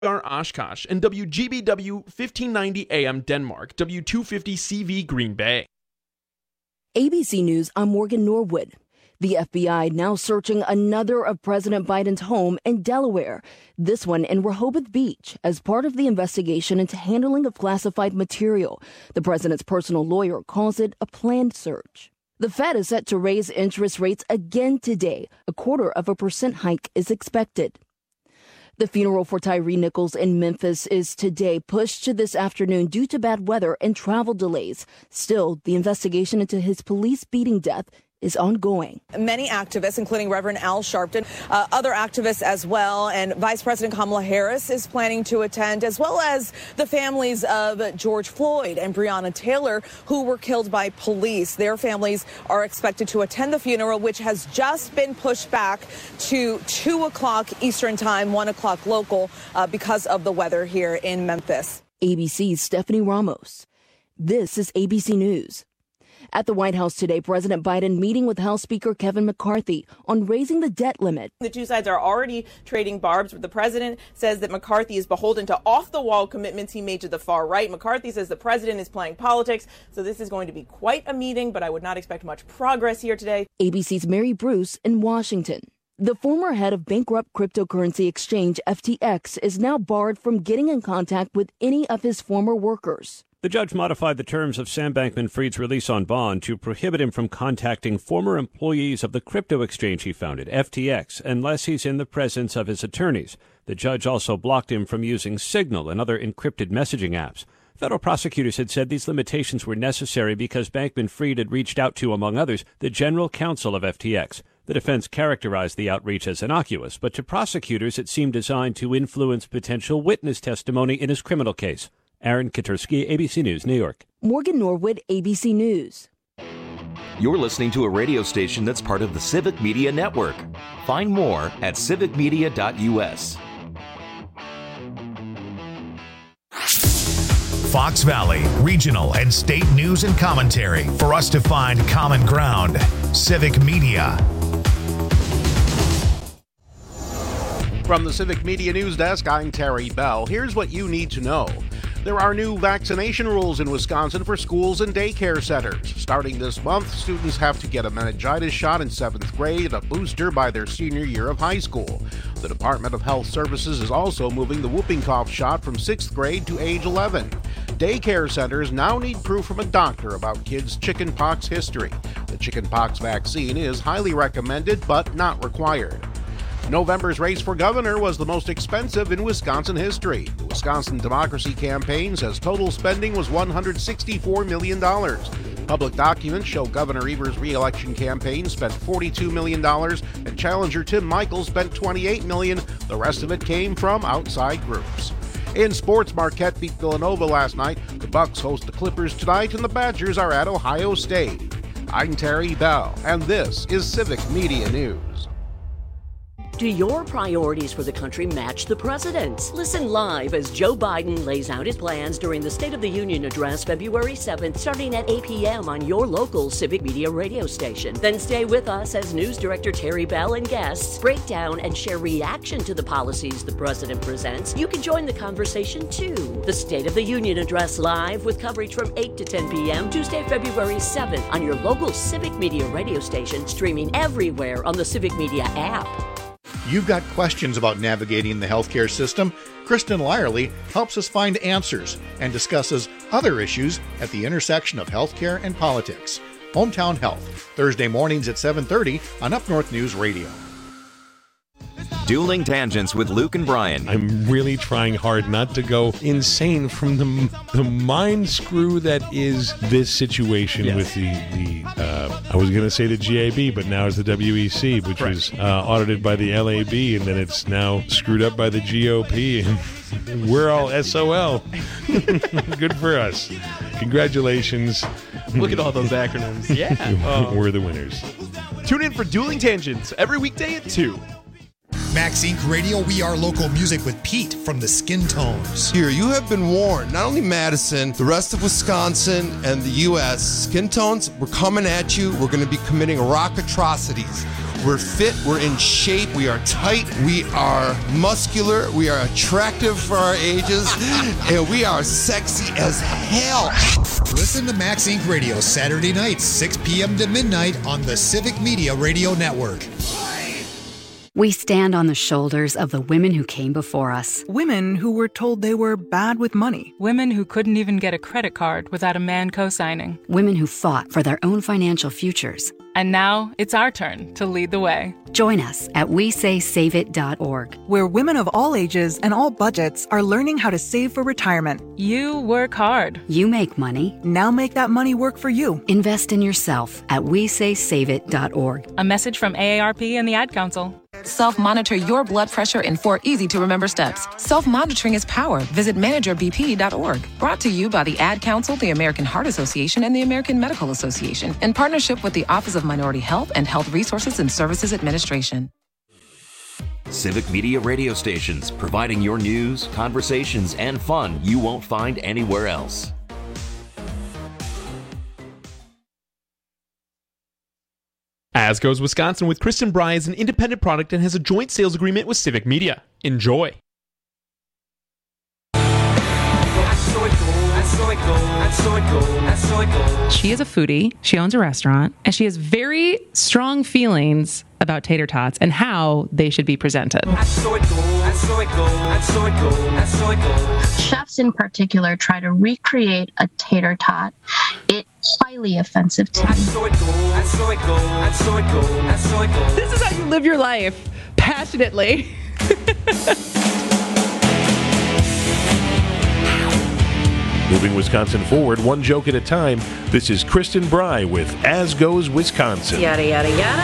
Oshkosh, and WGBW 1590 AM Denmark, W250 CV Green Bay. ABC News, I'm Morgan Norwood. The FBI now searching another of President Biden's home in Delaware, this one in Rehoboth Beach, as part of the investigation into handling of classified material. The president's personal lawyer calls it a planned search. The Fed is set to raise interest rates again today. 0.25% hike is expected. The funeral for Tyree Nichols in Memphis is today pushed to this afternoon due to bad weather and travel delays. Still, the investigation into his police beating death is ongoing. Many activists, including Reverend Al Sharpton, other activists as well, and Vice President Kamala Harris is planning to attend, as well as the families of George Floyd and Breonna Taylor, who were killed by police. Their families are expected to attend the funeral, which has just been pushed back to 2 o'clock Eastern time, 1 o'clock local, because of the weather here in Memphis. ABC's Stephanie Ramos. This is ABC News. At the White House today, President Biden meeting with House Speaker Kevin McCarthy on raising the debt limit. The two sides are already trading barbs. The president says that McCarthy is beholden to off-the-wall commitments he made to the far right. McCarthy says the president is playing politics. So this is going to be quite a meeting, but I would not expect much progress here today. ABC's Mary Bruce in Washington. The former head of bankrupt cryptocurrency exchange FTX is now barred from getting in contact with any of his former workers. The judge modified the terms of Sam Bankman-Fried's release on bond to prohibit him from contacting former employees of the crypto exchange he founded, FTX, unless he's in the presence of his attorneys. The judge also blocked him from using Signal and other encrypted messaging apps. Federal prosecutors had said these limitations were necessary because Bankman-Fried had reached out to, among others, the general counsel of FTX. The defense characterized the outreach as innocuous, but to prosecutors it seemed designed to influence potential witness testimony in his criminal case. Aaron Katursky, ABC News, New York. Morgan Norwood, ABC News. You're listening to a radio station that's part of the Civic Media Network. Find more at civicmedia.us. Fox Valley, regional and state news and commentary for us to find common ground. Civic Media. From the Civic Media News Desk, I'm Terry Bell. Here's what you need to know. There are new vaccination rules in Wisconsin for schools and daycare centers. Starting this month, students have to get a meningitis shot in 7th grade and a booster by their senior year of high school. The Department of Health Services is also moving the whooping cough shot from 6th grade to age 11. Daycare centers now need proof from a doctor about kids' chickenpox history. The chickenpox vaccine is highly recommended but not required. November's race for governor was the most expensive in Wisconsin history. The Wisconsin Democracy Campaign says total spending was $164 million. Public documents show Governor Evers' re-election campaign spent $42 million and challenger Tim Michels spent $28 million. The rest of it came from outside groups. In sports, Marquette beat Villanova last night. The Bucks host the Clippers tonight, and the Badgers are at Ohio State. I'm Terry Bell, and this is Civic Media News. Do your priorities for the country match the president's? Listen live as Joe Biden lays out his plans during the State of the Union address February 7th, starting at 8 p.m. on your local Civic Media radio station. Then stay with us as News Director Terry Bell and guests break down and share reaction to the policies the president presents. You can join the conversation too. The State of the Union address live with coverage from 8 to 10 p.m. Tuesday, February 7th on your local Civic Media radio station, streaming everywhere on the Civic Media app. You've got questions about navigating the healthcare system? Kristen Lyerly helps us find answers and discusses other issues at the intersection of healthcare and politics. Hometown Health, Thursday mornings at 7:30 on Up North News Radio. Dueling Tangents with Luke and Brian. I'm really trying hard not to go insane from the mind screw that is this situation with the I was going to say the GAB, but now it's the WEC, which was audited by the LAB, and then it's now screwed up by the GOP, and we're all SOL. Good for us. Congratulations. Look at all those acronyms. Yeah. We're the winners. Tune in for Dueling Tangents every weekday at 2. Max Inc. Radio, we are local music with Pete from the Skin Tones. Here, you have been warned. Not only Madison, the rest of Wisconsin and the U.S. Skin Tones, we're coming at you. We're going to be committing rock atrocities. We're fit, we're in shape, we are tight, we are muscular, we are attractive for our ages, and we are sexy as hell. Listen to Max Inc. Radio Saturday nights, 6 p.m. to midnight on the Civic Media Radio Network. We stand on the shoulders of the women who came before us. Women who were told they were bad with money. Women who couldn't even get a credit card without a man co-signing. Women who fought for their own financial futures. And now it's our turn to lead the way. Join us at WeSaySaveIt.org, where women of all ages and all budgets are learning how to save for retirement. You work hard. You make money. Now make that money work for you. Invest in yourself at WeSaySaveIt.org. A message from AARP and the Ad Council. Self-monitor your blood pressure in 4 easy-to-remember steps. Self-monitoring is power. Visit managerbp.org. Brought to you by the Ad Council, the American Heart Association, and the American Medical Association, in partnership with the Office of Minority Health and Health Resources and Services Administration. Civic Media radio stations, providing your news, conversations, and fun you won't find anywhere else. As Goes Wisconsin with Kristen Bry is an independent product and has a joint sales agreement with Civic Media. Enjoy. She is a foodie, she owns a restaurant, and she has very strong feelings about tater tots and how they should be presented. Chefs in particular try to recreate a tater tot. It's highly offensive to me. This is how you live your life, passionately. Moving Wisconsin forward, one joke at a time. This is Kristen Bry with As Goes Wisconsin. Yada, yada, yada.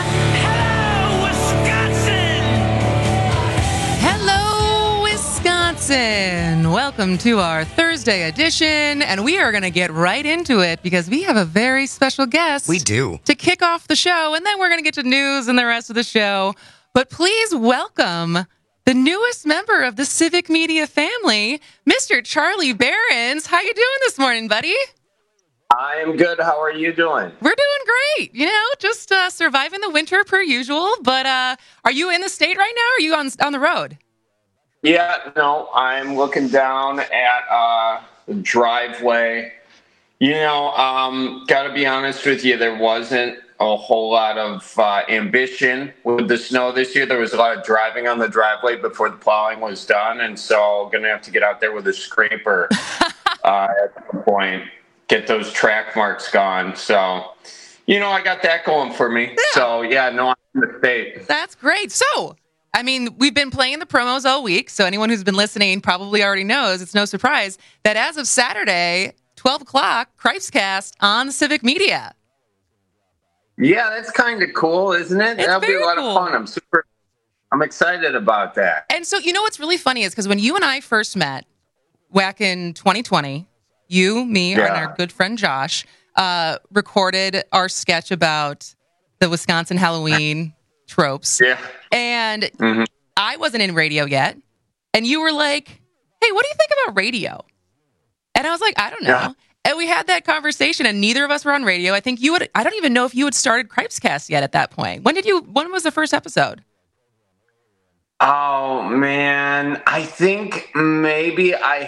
Hello, Wisconsin. Welcome to our Thursday edition, and we are going to get right into it because we have a very special guest. We do. To kick off the show, and then we're going to get to news and the rest of the show. But please welcome the newest member of the Civic Media family, Mr. Charlie Behrens. How you doing this morning, buddy? I am good. How are you doing? We're doing great. You know, just surviving the winter per usual. But are you in the state right now, or are you on the road? Yeah, no, I'm looking down at the driveway. You know, got to be honest with you, there wasn't a whole lot of ambition with the snow this year. There was a lot of driving on the driveway before the plowing was done, and so going to have to get out there with a scraper at some point, get those track marks gone. So, you know, I got that going for me. Yeah. So, yeah, no, I'm in the state. That's great. So, I mean, we've been playing the promos all week, so anyone who's been listening probably already knows, it's no surprise, that as of Saturday, 12 o'clock, Cripescast on the Civic Media. Yeah, that's kind of cool, isn't it? That'll be a lot of fun. I'm excited about that. And so, you know what's really funny is because when you and I first met back in 2020, you, me, and our good friend Josh recorded our sketch about the Wisconsin Halloween tropes. Yeah. And I wasn't in radio yet. And you were like, hey, what do you think about radio? And I was like, I don't know. Yeah. And we had that conversation, and neither of us were on radio. I think I don't even know if you had started Cripescast yet at that point. When was the first episode? Oh, man. I think maybe I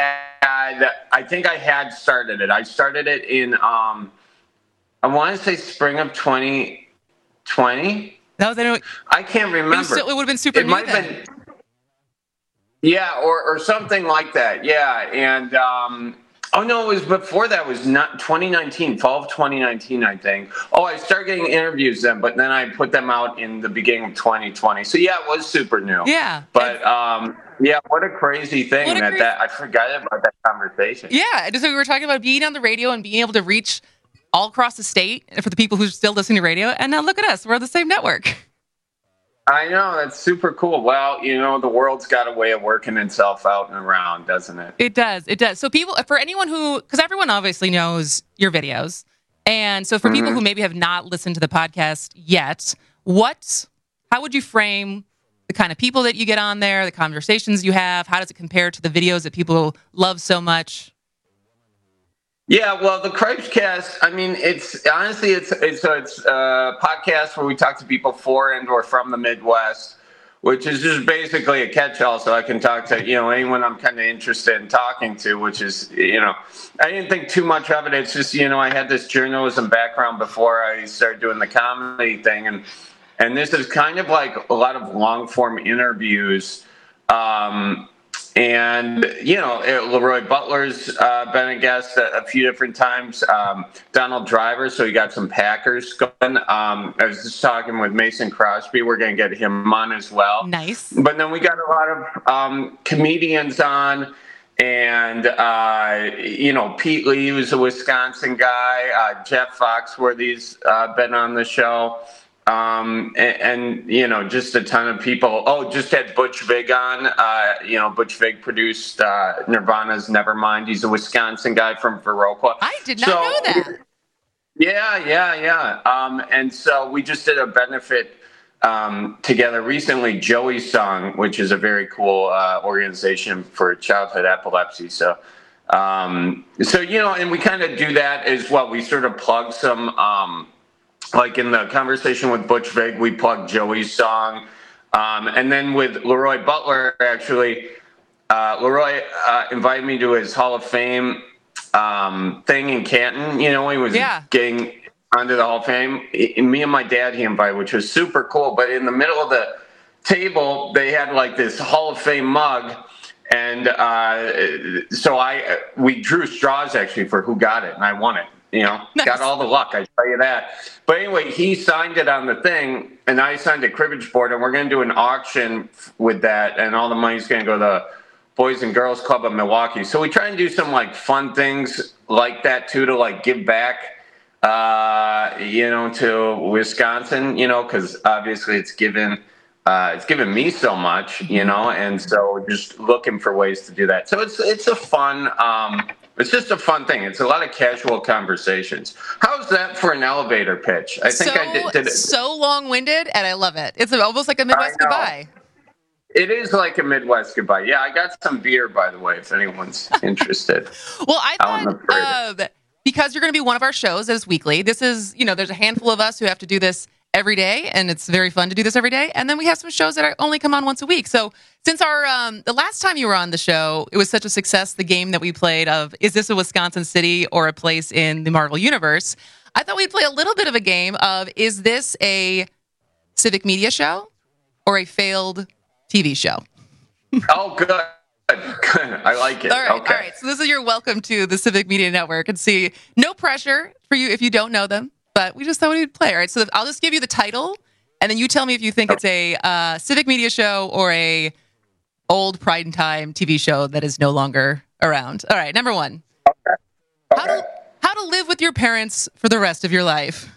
had started it. I started it in, I want to say spring of 2020. That was I can't remember. It would have been super new then. Yeah, or something like that. Yeah, and oh no, it was before that. It was not 2019, fall of 2019, I think. Oh, I started getting interviews then, but then I put them out in the beginning of 2020. So yeah, it was super new. Yeah, but yeah, what a crazy thing that I forgot about that conversation. Yeah, so we were talking about being on the radio and being able to reach all across the state for the people who are still listening to radio. And now look at us, we're on the same network. I know, that's super cool. Well, you know, the world's got a way of working itself out and around, doesn't it? It does. So for anyone because everyone obviously knows your videos. And so for people who maybe have not listened to the podcast yet, how would you frame the kind of people that you get on there, the conversations you have? How does it compare to the videos that people love so much? Yeah, well, the Cripescast, I mean, it's a podcast where we talk to people for and or from the Midwest, which is just basically a catch-all, so I can talk to, anyone I'm kind of interested in talking to, which is, I didn't think too much of it. It's just, I had this journalism background before I started doing the comedy thing, and this is kind of like a lot of long-form interviews. And, Leroy Butler's been a guest a few different times. Donald Driver, so he got some Packers going. I was just talking with Mason Crosby. We're going to get him on as well. Nice. But then we got a lot of comedians on. And, Pete Lee, who's a Wisconsin guy. Jeff Foxworthy's been on the show. Just a ton of people. Oh, just had Butch Vig on. Butch Vig produced Nirvana's Nevermind. He's a Wisconsin guy from Viroqua. I did not know that. Yeah. And so we just did a benefit together recently, Joey's Song, which is a very cool organization for childhood epilepsy. And we kind of do that as well. We sort of plug some... like in the conversation with Butch Vig, we plugged Joey's Song. And then with Leroy Butler, actually, Leroy invited me to his Hall of Fame thing in Canton. He was getting onto the Hall of Fame. Me and my dad he invited, which was super cool. But in the middle of the table, they had like this Hall of Fame mug. And we drew straws actually for who got it, and I won it. Nice. Got all the luck, I tell you that. But anyway, he signed it on the thing, and I signed a cribbage board, and we're going to do an auction with that, and all the money's going to go to the Boys and Girls Club of Milwaukee. So we try and do some like fun things like that too, to like give back, to Wisconsin, because obviously it's given me so much, and so just looking for ways to do that. So it's a fun. It's just a fun thing. It's a lot of casual conversations. How's that for an elevator pitch? I think I did it. So long-winded, and I love it. It's almost like a Midwest goodbye. It is like a Midwest goodbye. Yeah, I got some beer, by the way, if anyone's interested. Well, I thought because you're going to be one of our shows that is weekly, this is, there's a handful of us who have to do this every day, and it's very fun to do this every day. And then we have some shows that only come on once a week. So since the last time you were on the show, it was such a success, the game that we played of, is this a Wisconsin city or a place in the Marvel Universe? I thought we'd play a little bit of a game of, is this a civic media show or a failed TV show? Oh, good. I like it. All right. So this is your welcome to the Civic Media Network, and see, no pressure for you if you don't know them. But we just thought we'd play. All right, so I'll just give you the title, and then you tell me if you think it's a civic media show or a old Pride and Time TV show that is no longer around. All right, number one. Okay. How to live with your parents for the rest of your life.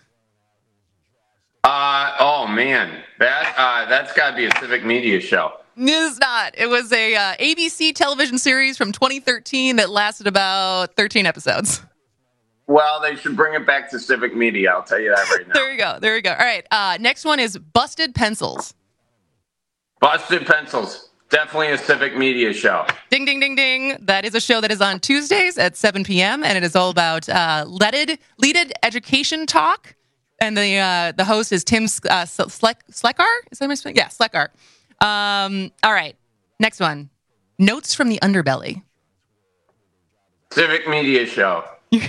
Oh man, that's got to be a civic media show. It's not. It was a ABC television series from 2013 that lasted about 13 episodes. Well, they should bring it back to civic media. I'll tell you that right now. There you go. All right. Next one is Busted Pencils. Busted Pencils. Definitely a civic media show. Ding, ding, ding, ding. That is a show that is on Tuesdays at 7 p.m. and it is all about leaded education talk. And the host is Tim Sleckar. Is that my spelling? Yeah, Sleckar. All right. Next one. Notes from the Underbelly. Civic media show.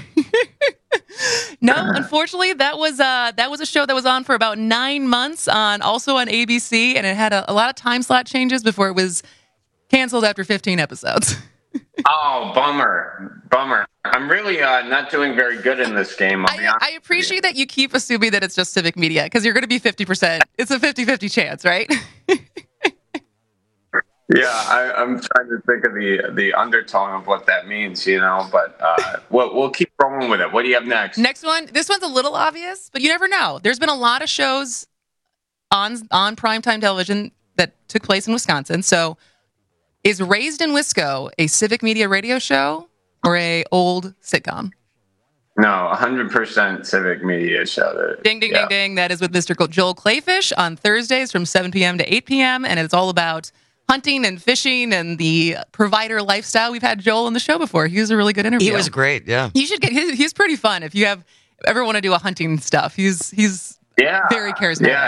No, unfortunately, that was a show that was on for about 9 months also on ABC, and it had a lot of time slot changes before it was canceled after 15 episodes. Oh, bummer. I'm really not doing very good in this game. I appreciate that you keep assuming that it's just civic media, because you're going to be 50%. It's a 50-50 chance, right? Yeah, I'm trying to think of the undertone of what that means, but we'll keep rolling with it. What do you have next? Next one. This one's a little obvious, but you never know. There's been a lot of shows on primetime television that took place in Wisconsin. So is Raised in Wisco a civic media radio show or a old sitcom? No, 100% civic media show. Ding, ding, ding, ding. That is with Mr. Joel Clayfish on Thursdays from 7 p.m. to 8 p.m. And it's all about hunting and fishing and the provider lifestyle. We've had Joel on the show before. He was a really good interview. He was great, yeah. You should he's pretty fun if you ever want to do a hunting stuff. He's very charismatic. Yeah.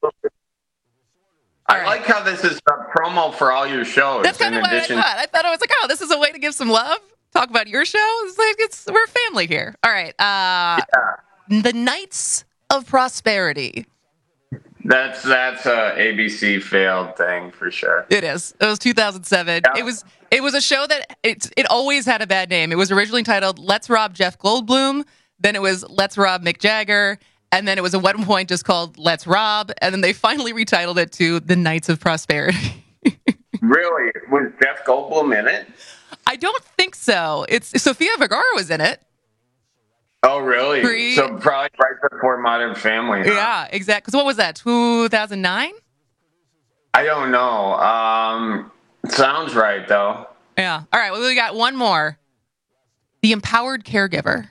I like how this is a promo for all your shows. That's kind of what I thought. I thought I was like, this is a way to give some love. Talk about your show. It's like we're family here. All right. The Knights of Prosperity. That's a ABC failed thing for sure. It is. It was 2007. Yeah. It was a show that it always had a bad name. It was originally titled Let's Rob Jeff Goldblum. Then it was Let's Rob Mick Jagger. And then it was at one point just called Let's Rob. And then they finally retitled it to The Knights of Prosperity. Really? Was Jeff Goldblum in it? I don't think so. It's Sofia Vergara was in it. Oh, really? So probably right before Modern Family. Huh? Yeah, exactly. Because what was that, 2009? I don't know. Sounds right, though. Yeah. All right, well, we got one more. The Empowered Caregiver.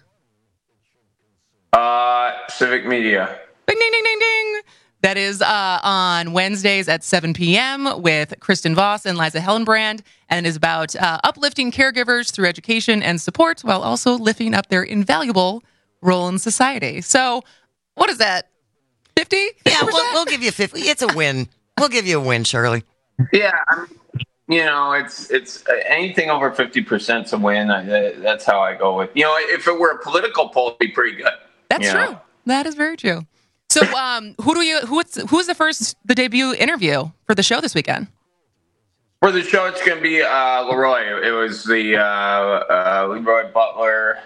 Civic Media. Ding, ding, ding, ding, ding. That is on Wednesdays at 7 p.m. with Kristen Voss and Liza Hellenbrand, and is about uplifting caregivers through education and support while also lifting up their invaluable role in society. So, what is that? 50? Yeah, we'll give you 50. It's a win. We'll give you a win, Shirley. Yeah, I mean, it's anything over 50% is a win. That's how I go with. If it were a political poll, it'd be pretty good. That's true. That is very true. So, who's the debut interview for the show this weekend? For the show, it's going to be Leroy. It was the Leroy Butler,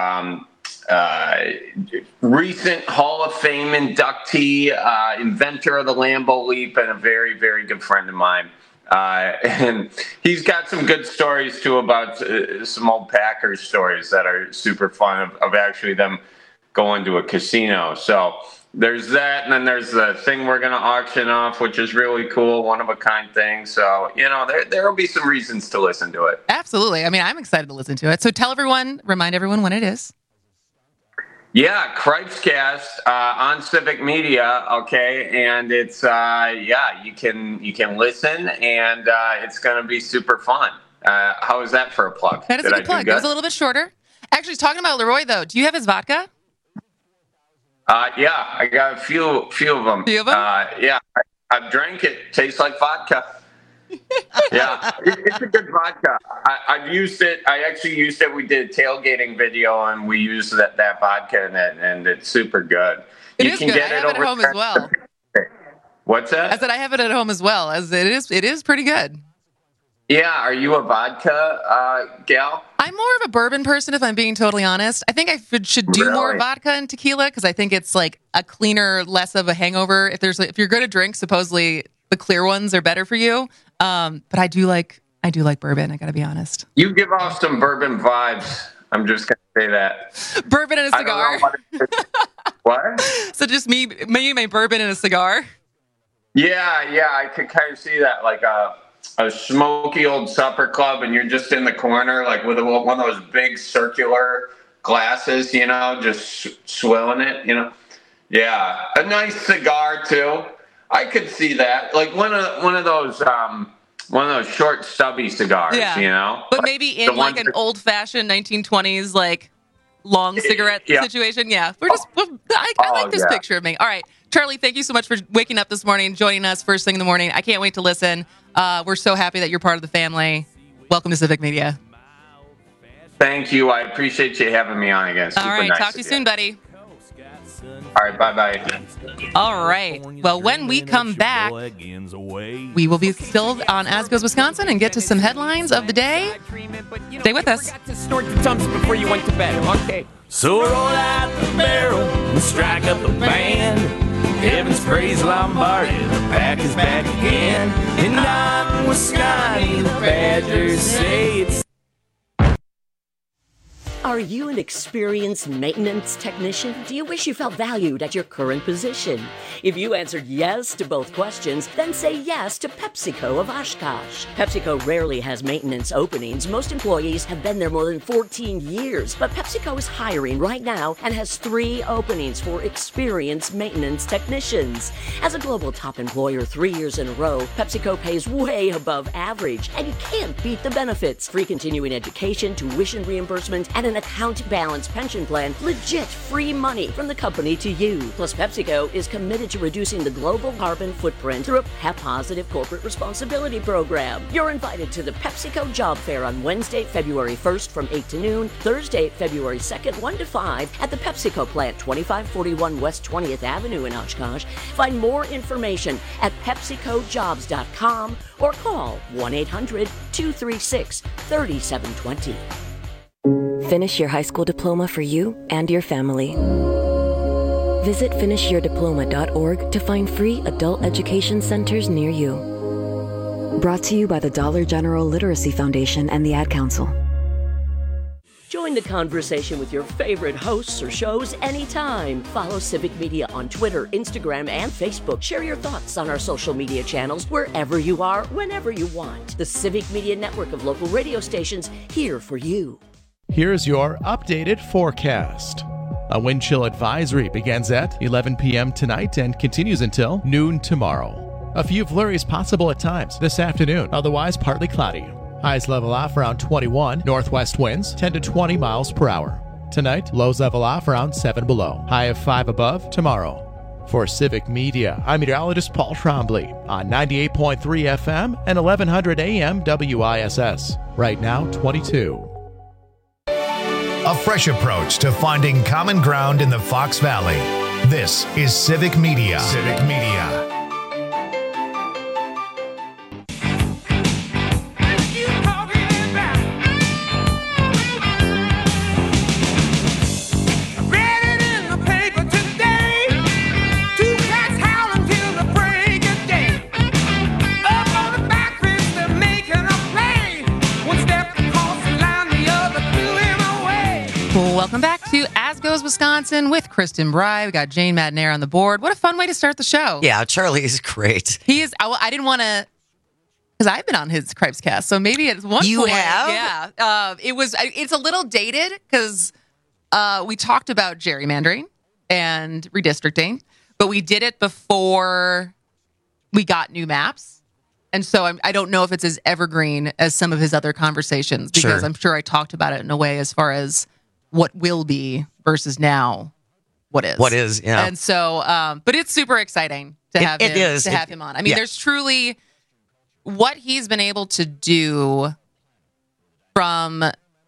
recent Hall of Fame inductee, inventor of the Lambeau Leap, and a very, very good friend of mine. And he's got some good stories too about some old Packers stories that are super fun of actually them going to a casino. So there's that, and then there's the thing we're going to auction off, which is really cool, one-of-a-kind thing. So, there will be some reasons to listen to it. Absolutely. I mean, I'm excited to listen to it. So remind everyone when it is. Yeah, Cripescast on Civic Media, okay? And it's, you can listen, and it's going to be super fun. How is that for a plug? That is a good plug. It was a little bit shorter. Actually, talking about Leroy, though, do you have his vodka? Yeah, I got a few of them. Few of them? Yeah, I've drank it. Tastes like vodka. Yeah, it's a good vodka. I've used it. I actually used it. We did a tailgating video, and we used that vodka in it, and it's super good. It is good. I have it at home as well. What's that? I said I have it at home as well. As it is pretty good. Yeah, are you a vodka gal? I'm more of a bourbon person, if I'm being totally honest. I think I should do more vodka and tequila because I think it's like a cleaner, less of a hangover. If you're going to drink, supposedly the clear ones are better for you. But I do like bourbon. I got to be honest. You give off some bourbon vibes. I'm just going to say that. Bourbon and a cigar. What? So just me, my bourbon and a cigar. Yeah, I could kind of see that, like a smoky old supper club, and you're just in the corner, like with one of those big circular glasses, just swilling it, Yeah, a nice cigar too. I could see that, like one of those short, stubby cigars, But maybe in like an old-fashioned 1920s, like long cigarette situation. Yeah, I like this picture of me. All right, Charlie, thank you so much for waking up this morning, joining us first thing in the morning. I can't wait to listen. We're so happy that you're part of the family. Welcome to Civic Media. Thank you. I appreciate you having me on again. All right, talk to you soon, buddy. All right, bye-bye. All right. Well, when we come back, we will be still on As Goes Wisconsin and get to some headlines of the day. Stay with us. Snort the tums before you went to bed. Okay. So roll out the barrel and strike up the band. Heaven's praise Lombardi, the pack is back again. And I'm with Scotty, the Badgers say it's... Are you an experienced maintenance technician? Do you wish you felt valued at your current position? If you answered yes to both questions, then say yes to PepsiCo of Oshkosh. PepsiCo rarely has maintenance openings. Most employees have been there more than 14 years, but PepsiCo is hiring right now and has 3 openings for experienced maintenance technicians. As a global top employer 3 years in a row, PepsiCo pays way above average, and you can't beat the benefits. Free continuing education, tuition reimbursement, and an account balance pension plan. Legit free money from the company to you. Plus, PepsiCo is committed to reducing the global carbon footprint through a PEP-positive corporate responsibility program. You're invited to the PepsiCo Job Fair on Wednesday, February 1st from 8 to noon, Thursday, February 2nd, 1 to 5 at the PepsiCo plant, 2541 West 20th Avenue in Oshkosh. Find more information at PepsiCoJobs.com or call 1-800-236-3720. Finish your high school diploma for you and your family. Visit finishyourdiploma.org to find free adult education centers near you. Brought to you by the Dollar General Literacy Foundation and the Ad Council. Join the conversation with your favorite hosts or shows anytime. Follow Civic Media on Twitter, Instagram, and Facebook. Share your thoughts on our social media channels wherever you are, whenever you want. The Civic Media network of local radio stations here for you. Here's your updated forecast. A wind chill advisory begins at 11 p.m. tonight and continues until noon tomorrow. A few flurries possible at times this afternoon, otherwise partly cloudy. Highs level off around 21, northwest winds 10 to 20 miles per hour. Tonight, lows level off around 7 below, high of 5 above tomorrow. For Civic Media, I'm meteorologist Paul Trombley on 98.3 FM and 1100 AM WISS. Right now, 22. A fresh approach to finding common ground in the Fox Valley. This is Civic Media. Civic Media. Welcome back to As Goes Wisconsin with Kristen Bry. We got Jane Madnair on the board. What a fun way to start the show. Yeah, Charlie is great. He is. I didn't want to, because I've been on his Cripes cast, so maybe at one point. You have? Yeah. It's a little dated because we talked about gerrymandering and redistricting, but we did it before we got new maps. And so I don't know if it's as evergreen as some of his other conversations, because I'm sure I talked about it in a way as far as what will be versus now what is. What is, yeah. And so, but it's super exciting to have him on. I mean, there's truly what he's been able to do from,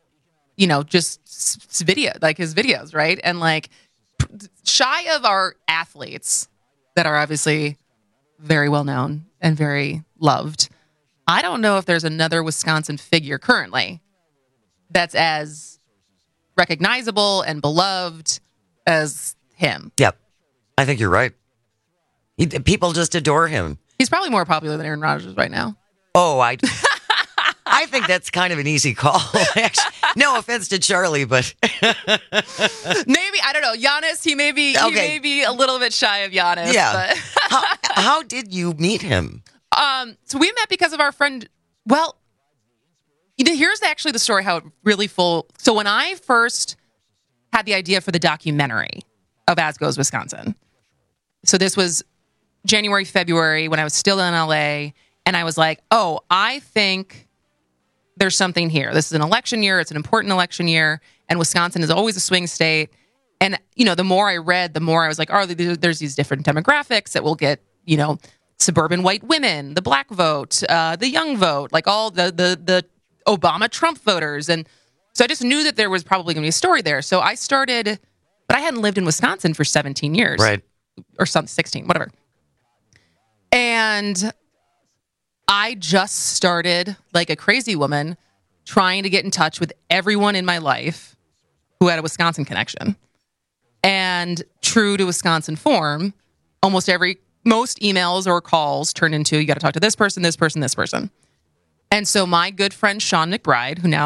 just video, like his videos, right? And like shy of our athletes that are obviously very well known and very loved. I don't know if there's another Wisconsin figure currently that's as recognizable and beloved as him. Yep. I think you're right. People just adore him. He's probably more popular than Aaron Rodgers right now. Oh, I think that's kind of an easy call. Actually, no offense to Charlie, but maybe, I don't know. Giannis, he may be a little bit shy of Giannis. Yeah. But how did you meet him? So we met because of our friend. Well, here's actually the story how it really full. So when I first had the idea for the documentary of As Goes Wisconsin, so this was January, February when I was still in LA, and I was like, oh, I think there's something here. This is an election year. It's an important election year, and Wisconsin is always a swing state. And, the more I read, the more I was like, oh, there's these different demographics that will get, suburban white women, the black vote, the young vote, like all the Obama Trump voters. And so I just knew that there was probably going to be a story there. So I started, but I hadn't lived in Wisconsin for 17 years. Right. Or 16, whatever. And I just started like a crazy woman trying to get in touch with everyone in my life who had a Wisconsin connection. And true to Wisconsin form, most emails or calls turned into, you got to talk to this person, this person, this person. And so my good friend Sean McBride, who now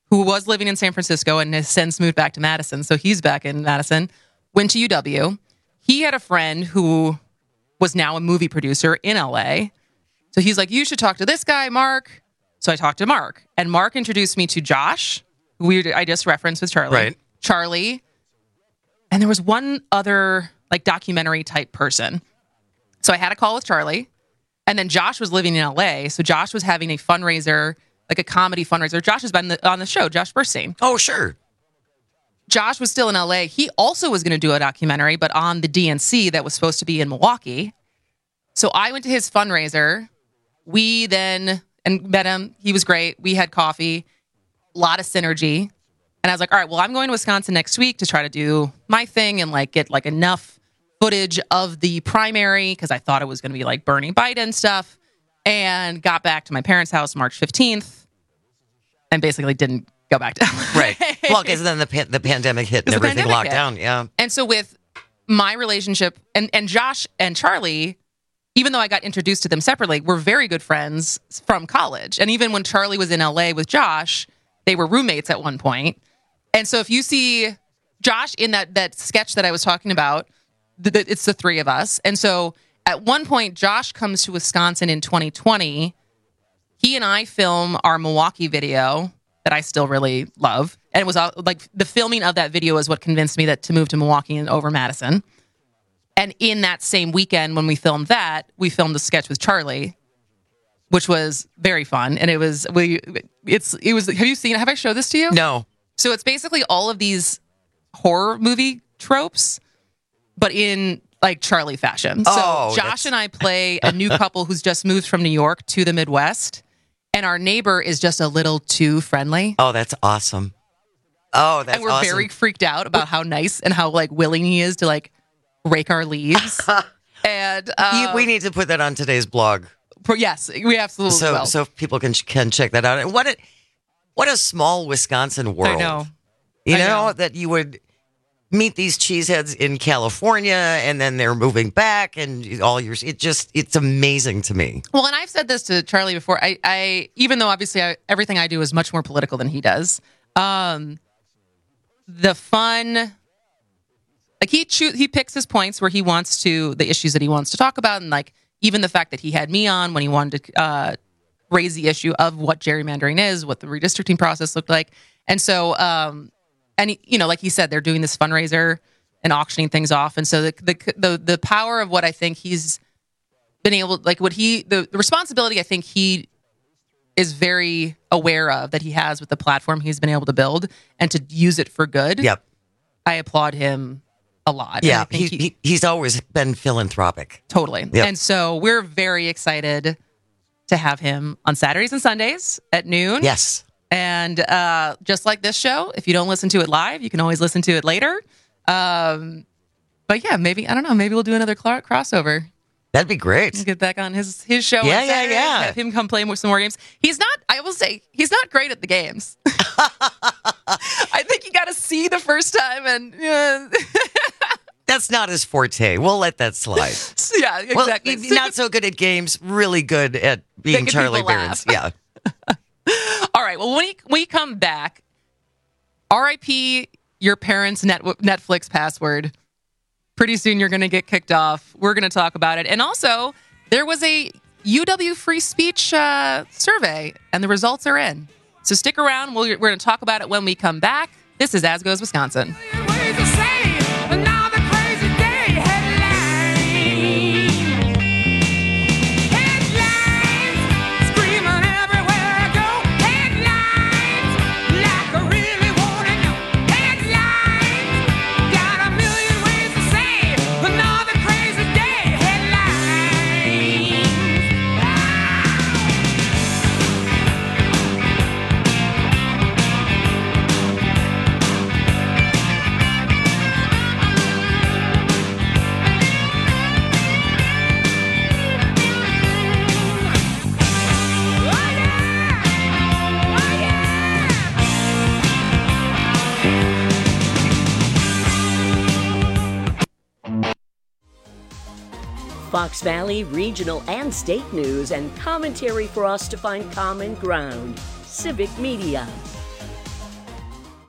who was living in San Francisco and has since moved back to Madison. So he's back in Madison, went to UW. He had a friend who was now a movie producer in LA. So he's like, you should talk to this guy, Mark. So I talked to Mark, and Mark introduced me to Josh, who I just referenced with Charlie. Right. Charlie. And there was one other like documentary type person. So I had a call with Charlie, and then Josh was living in LA. So Josh was having a fundraiser, like a comedy fundraiser. Josh has been on the show, Josh Burstein. Oh, sure. Josh was still in LA. He also was going to do a documentary, but on the DNC that was supposed to be in Milwaukee. So I went to his fundraiser. We then met him. He was great. We had coffee, a lot of synergy. And I was like, all right, well, I'm going to Wisconsin next week to try to do my thing and like get like enough footage of the primary, because I thought it was going to be like Bernie Biden stuff, and got back to my parents' house March 15th and basically didn't go back to LA. Right. Well, because then the pandemic hit and everything locked down. Yeah. And so with my relationship and Josh and Charlie, even though I got introduced to them separately, we're very good friends from college. And even when Charlie was in LA with Josh, they were roommates at one point. And so if you see Josh in that sketch that I was talking about, it's the three of us. And so at one point, Josh comes to Wisconsin in 2020. He and I film our Milwaukee video that I still really love. And it was like the filming of that video is what convinced me to move to Milwaukee and over Madison. And in that same weekend when we filmed that, we filmed a sketch with Charlie, which was very fun. And have you seen it? Have I showed this to you? No. So it's basically all of these horror movie tropes, but in like Charlie fashion. So Josh and I play a new couple who's just moved from New York to the Midwest, and our neighbor is just a little too friendly. Oh, that's awesome. Oh, that's awesome. And we're very freaked out about how nice and how like willing he is to like rake our leaves. And we need to put that on today's blog. Yes, we absolutely will. So people can check that out. And what a small Wisconsin world. I know. You know, that you would meet these cheeseheads in California and then they're moving back and it's amazing to me. Well, and I've said this to Charlie before. I even though obviously everything I do is much more political than he does. The fun, like he picks his points where he wants to, the issues that he wants to talk about. And like, even the fact that he had me on when he wanted to raise the issue of what gerrymandering is, what the redistricting process looked like. And so, and like he said, they're doing this fundraiser and auctioning things off. And so the power of what I think he's been able, like the responsibility I think he is very aware of that he has with the platform he's been able to build and to use it for good. Yep. I applaud him a lot. Yeah. He's always been philanthropic. Totally. Yep. And so we're very excited to have him on Saturdays and Sundays at noon. Yes. And just like this show, if you don't listen to it live, you can always listen to it later. But yeah, maybe we'll do another crossover. That'd be great. We'll get back on his show. Yeah. Have him come play some more games. I will say, he's not great at the games. I think you got to see the first time and... That's not his forte. We'll let that slide. Yeah, exactly. Well, not so good at games, really good at being Charlie Berens. Yeah. All right. Well, when we come back, RIP your parents' Netflix password. Pretty soon you're going to get kicked off. We're going to talk about it. And also, there was a UW free speech survey, and the results are in. So stick around. We're going to talk about it when we come back. This is As Goes Wisconsin. Fox Valley regional and state news and commentary for us to find common ground. Civic Media.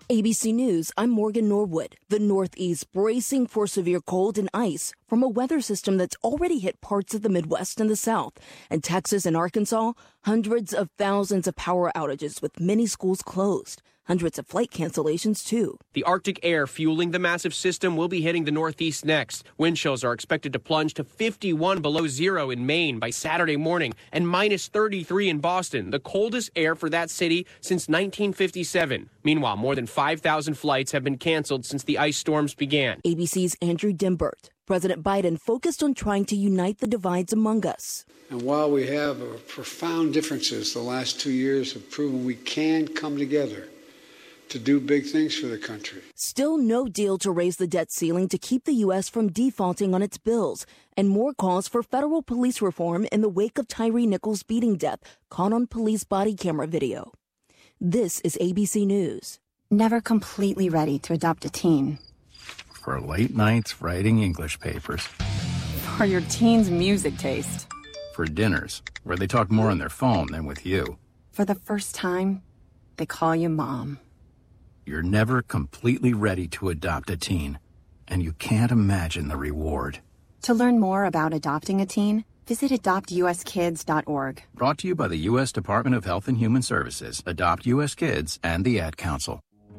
ABC News, I'm Morgan Norwood. The Northeast bracing for severe cold and ice from a weather system that's already hit parts of the Midwest and the South. And Texas and Arkansas, hundreds of thousands of power outages with many schools closed. Hundreds of flight cancellations, too. The Arctic air fueling the massive system will be hitting the Northeast next. Wind chills are expected to plunge to 51 below zero in Maine by Saturday morning and minus 33 in Boston, the coldest air for that city since 1957. Meanwhile, more than 5,000 flights have been canceled since the ice storms began. ABC's Andrew Dimbert. President Biden focused on trying to unite the divides among us. And while we have profound differences, the last 2 years have proven we can come together to do big things for the country. Still no deal to raise the debt ceiling to keep the U.S. from defaulting on its bills, and more calls for federal police reform in the wake of Tyree Nichols' beating death caught on police body camera video. This is ABC News. Never completely ready to adopt a teen. For late nights writing English papers. For your teen's music taste. For dinners, where they talk more on their phone than with you. For the first time, they call you Mom. You're never completely ready to adopt a teen, and you can't imagine the reward. To learn more about adopting a teen, visit adoptuskids.org. Brought to you by the U.S. Department of Health and Human Services, Adopt U.S. Kids, and the Ad Council.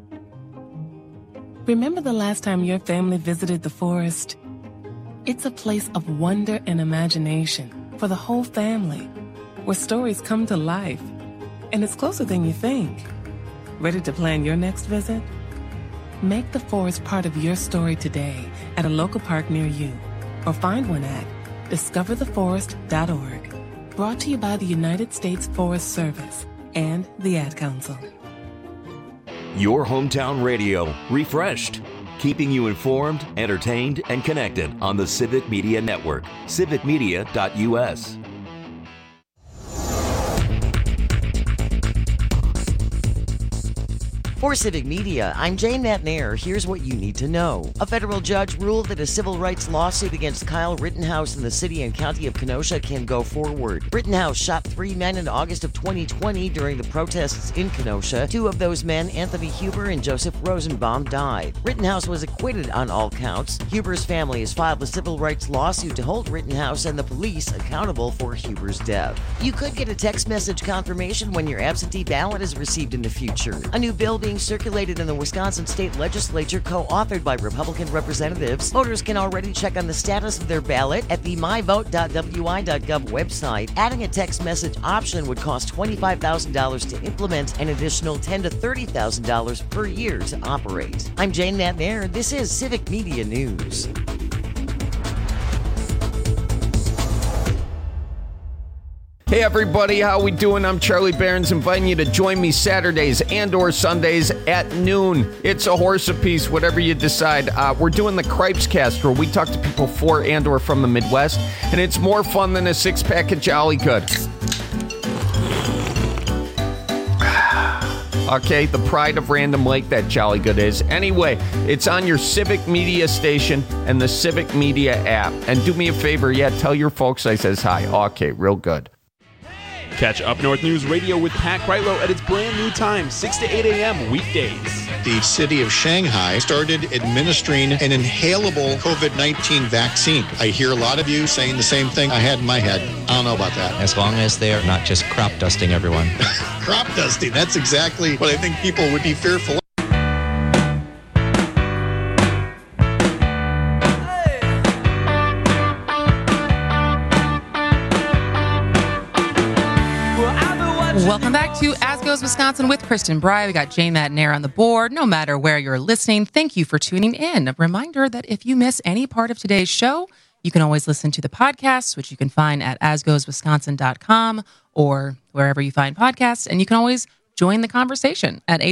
Remember the last time your family visited the forest? It's a place of wonder and imagination for the whole family, where stories come to life. And it's closer than you think. Ready to plan your next visit? Make the forest part of your story today at a local park near you, or find one at discovertheforest.org. Brought to you by the United States Forest Service and the Ad Council. Your hometown radio, refreshed, keeping you informed, entertained, and connected on the Civic Media Network, civicmedia.us. For Civic Media, I'm Jane Matnair. Here's what you need to know. A federal judge ruled that a civil rights lawsuit against Kyle Rittenhouse in the city and county of Kenosha can go forward. Rittenhouse shot 3 men in August of 2020 during the protests in Kenosha. 2 of those men, Anthony Huber and Joseph Rosenbaum, died. Rittenhouse was acquitted on all counts. Huber's family has filed a civil rights lawsuit to hold Rittenhouse and the police accountable for Huber's death. You could get a text message confirmation when your absentee ballot is received in the future. A new bill being circulated in the Wisconsin State Legislature, co-authored by Republican representatives. Voters can already check on the status of their ballot at the myvote.wi.gov website. Adding a text message option would cost $25,000 to implement, an additional $10,000 to $30,000 per year to operate. I'm Jane Matnair. This is Civic Media News. Hey everybody, how we doing? I'm Charlie Behrens, inviting you to join me Saturdays and or Sundays at noon. It's a horse apiece, whatever you decide. We're doing the Cripes Cast, where we talk to people for and or from the Midwest, and it's more fun than a 6-pack of Jolly Good. Okay, the pride of Random Lake, that Jolly Good is. Anyway, it's on your Civic Media station and the Civic Media app. And do me a favor, tell your folks I says hi. Okay, real good. Catch Up North News Radio with Pat Kreitlow at its brand new time, 6 to 8 a.m. weekdays. The city of Shanghai started administering an inhalable COVID-19 vaccine. I hear a lot of you saying the same thing I had in my head. I don't know about that. As long as they are not just crop dusting everyone. Crop dusting, that's exactly what I think people would be fearful of. Welcome back to As Goes Wisconsin with Kristen Bry. We got Jane Matnair on the board. No matter where you're listening, thank you for tuning in. A reminder that if you miss any part of today's show, you can always listen to the podcast, which you can find at asgoeswisconsin.com or wherever you find podcasts. And you can always join the conversation at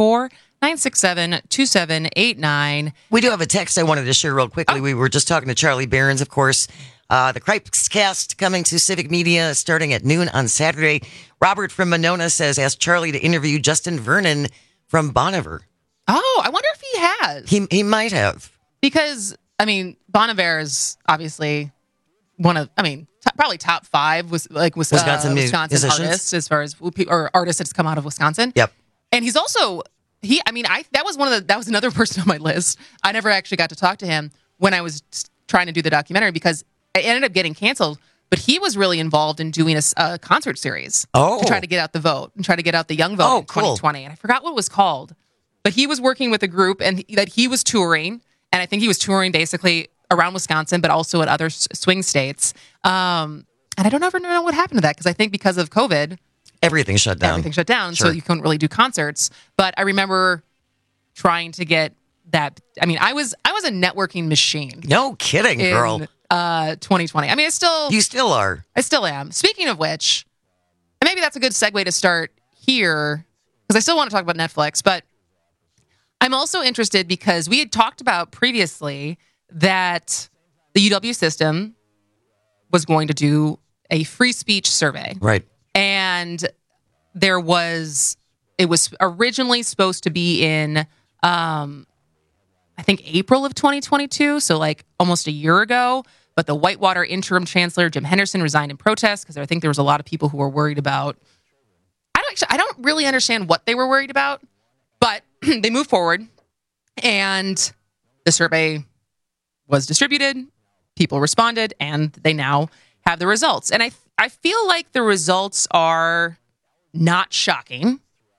844-967-2789. We do have a text I wanted to share real quickly. We were just talking to Charlie Behrens, of course. The Cripes Cast coming to Civic Media starting at noon on Saturday. Robert from Monona says, ask Charlie to interview Justin Vernon from Bon Iver. Oh, I wonder if he has. He might have. Because, Bon Iver is obviously one of, probably top 5 was like Wisconsin artists as far as or artists that's come out of Wisconsin. Yep. And he's also that was another person on my list. I never actually got to talk to him when I was trying to do the documentary because it ended up getting canceled. But he was really involved in doing a concert series to try to get out the vote and try to get out the young vote in 2020. And I forgot what it was called. But he was working with a group and that he was touring. And I think he was touring basically around Wisconsin, but also at other swing states. And I don't ever know what happened to that because I think because of COVID, everything shut down. Sure. So you couldn't really do concerts. But I remember trying to get that. I mean, I was a networking machine. No kidding, girl. 2020. I mean, you still are. I still am. Speaking of which, and maybe that's a good segue to start here because I still want to talk about Netflix, but I'm also interested because we had talked about previously that the UW system was going to do a free speech survey. Right. And it was originally supposed to be in, I think April of 2022. So like almost a year ago, but the Whitewater interim chancellor, Jim Henderson, resigned in protest because I think there was a lot of people who were worried about, I don't really understand what they were worried about, but they moved forward and the survey was distributed. People responded and they now have the results. And I feel like the results are not shocking.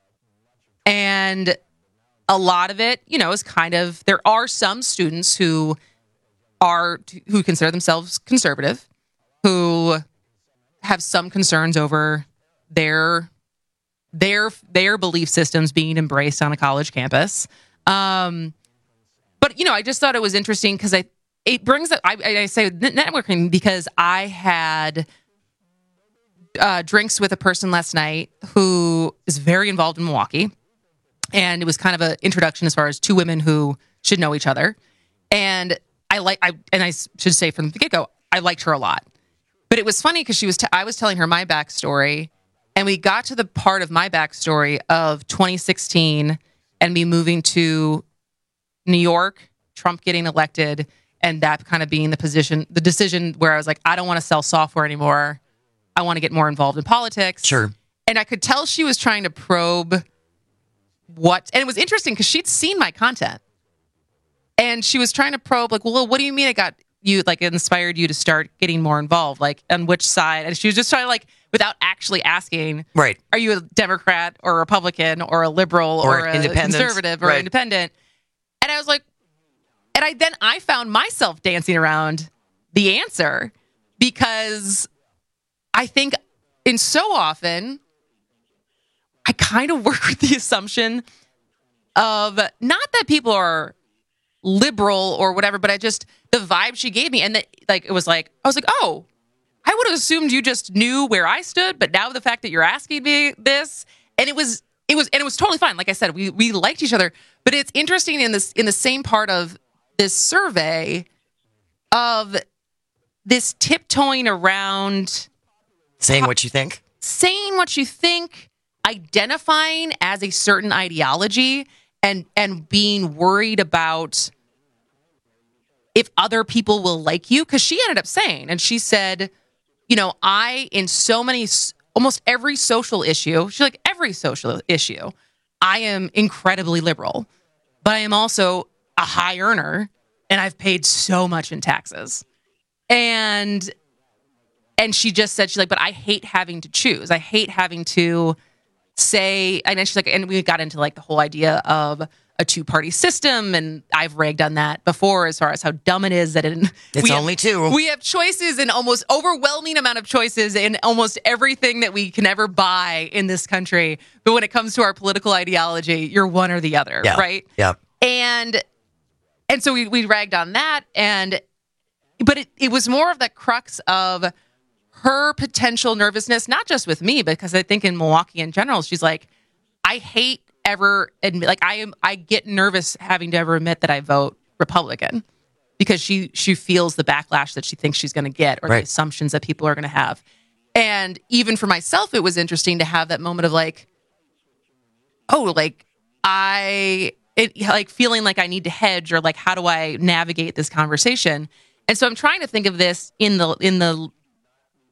And a lot of it, is kind of, there are some students who consider themselves conservative, who have some concerns over their belief systems being embraced on a college campus. But I just thought it was interesting because it brings up, I say networking because I had drinks with a person last night who is very involved in Milwaukee. And it was kind of an introduction as far as two women who should know each other. And I should say from the get-go, I liked her a lot. But it was funny because I was telling her my backstory, and we got to the part of my backstory of 2016 and me moving to New York, Trump getting elected, and that kind of being the decision where I was like, I don't want to sell software anymore. I want to get more involved in politics. Sure. And I could tell she was trying to probe and it was interesting because she'd seen my content. And she was trying to probe, like, well, what do you mean it got you, like, inspired you to start getting more involved? Like, on which side? And she was just trying to, like, without actually asking, right? Are you a Democrat or a Republican or a liberal or a conservative or independent? And I was like, I found myself dancing around the answer because I think so often I kind of work with the assumption of not that people are liberal or whatever, but the vibe she gave me, and that I was like, oh, I would have assumed you just knew where I stood, but now the fact that you're asking me this, and it was totally fine. Like I said, we liked each other, but it's interesting in the same part of this survey of this tiptoeing around saying what you think, identifying as a certain ideology and being worried about if other people will like you. Because she ended up saying, and she said, in so many, almost every social issue, she's like, every social issue, I am incredibly liberal, but I am also a high earner and I've paid so much in taxes. And she just said, she's like, but I hate having to choose. I hate having to say, and then she's like, and we got into like the whole idea of a two-party system, and I've ragged on that before as far as how dumb it is that it's only two. We have choices, and almost overwhelming amount of choices in almost everything that we can ever buy in this country. But when it comes to our political ideology, you're one or the other, right? Yeah. And so we ragged on that, but it was more of the crux of her potential nervousness, not just with me, because I think in Milwaukee in general, she's like, I hate ever admit, like I get nervous having to ever admit that I vote Republican because she feels the backlash that she thinks she's going to get or the assumptions that people are going to have. And even for myself, it was interesting to have that moment of like, oh, like feeling like I need to hedge or like, how do I navigate this conversation? And so I'm trying to think of this in the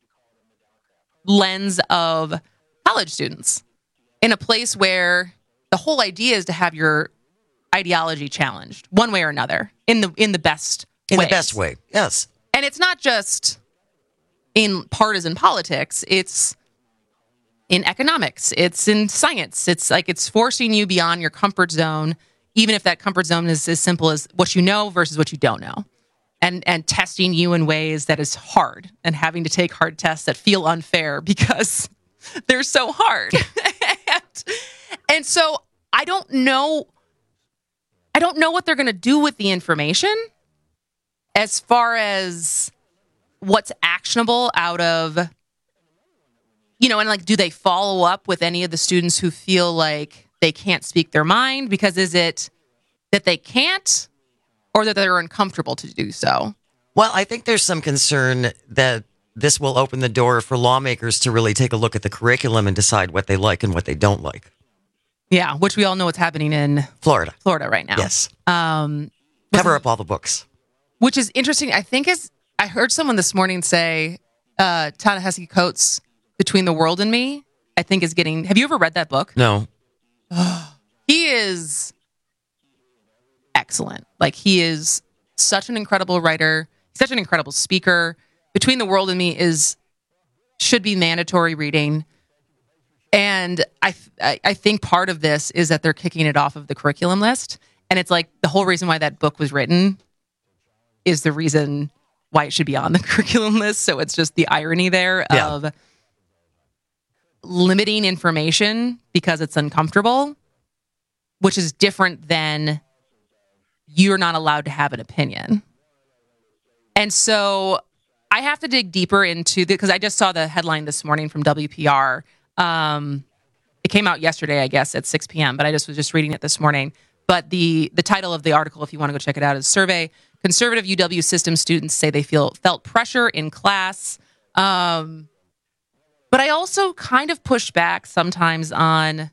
lens of college students in a place where the whole idea is to have your ideology challenged one way or another in the best in ways. the best way. Yes. And it's not just in partisan politics, it's in economics, it's in science. It's like it's forcing you beyond your comfort zone, even if that comfort zone is as simple as what you know versus what you don't know. And testing you in ways that is hard and having to take hard tests that feel unfair because they're so hard. and so I don't know what they're going to do with the information as far as what's actionable out of, and like, do they follow up with any of the students who feel like they can't speak their mind? Because is it that they can't or that they're uncomfortable to do so? Well, I think there's some concern that this will open the door for lawmakers to really take a look at the curriculum and decide what they like and what they don't like. Yeah, which we all know what's happening in Florida right now. Yes. Cover up all the books. Which is interesting. I heard someone this morning say Ta-Nehisi Coates' Between the World and Me, I think is getting... Have you ever read that book? No. He is excellent. Like, he is such an incredible writer, such an incredible speaker. Between the World and Me should be mandatory reading. And I think part of this is that they're kicking it off of the curriculum list. And it's like the whole reason why that book was written is the reason why it should be on the curriculum list. So it's just the irony there of limiting information because it's uncomfortable, which is different than you're not allowed to have an opinion. And so I have to dig deeper into because I just saw the headline this morning from WPR. It came out yesterday, I guess, at 6 p.m., but I was just reading it this morning. But the title of the article, if you want to go check it out, is Survey. Conservative UW system students say they felt pressure in class. But I also kind of push back sometimes on